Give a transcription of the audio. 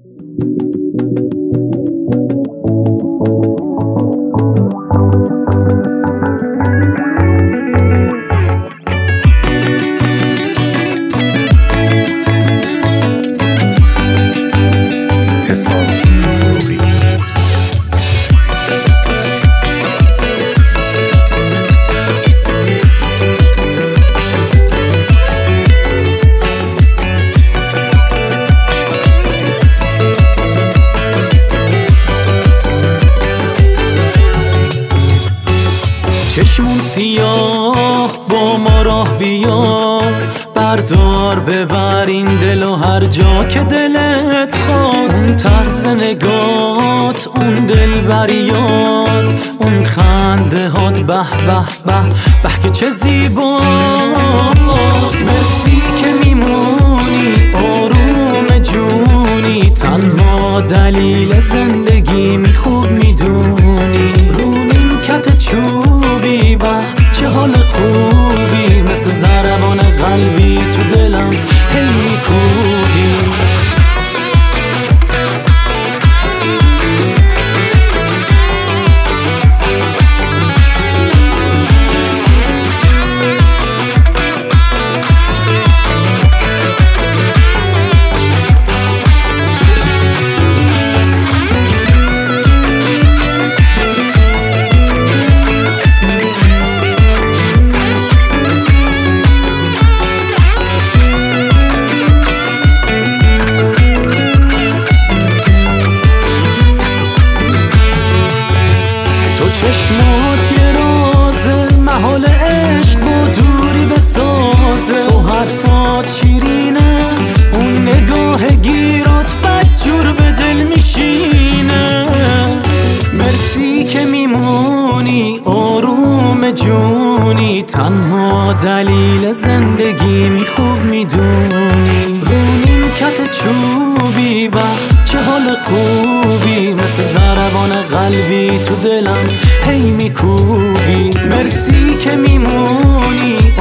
چشمون سیاه با ما راه بیا، بردار ببر این دل و هر جا که دلت خواست. اون طرز نگات، اون دل بریات، اون خنده هات، به به به به که چه زیباست. مرسی که میمونی آروم جونی، تنها دلیل زندگی خوب میدونی. رو نیمکت چوبی به چه حال خوبی، مثل ضربان قلبی تو دلم هی میکوبی. چشمات یه رازه، محال عشق با دوری بسازه. تو حرفات شیرینه، اون نگاه گیرات بدجور به دل میشینه. مرسی که میمونی آروم جونی، تنها دلیل زندگی خوب میدونی. رو نیمکت چوبی به چه حال خوبی، مثل ضربان قلبی تو دلم هی میکوبی. مرسی که میمونی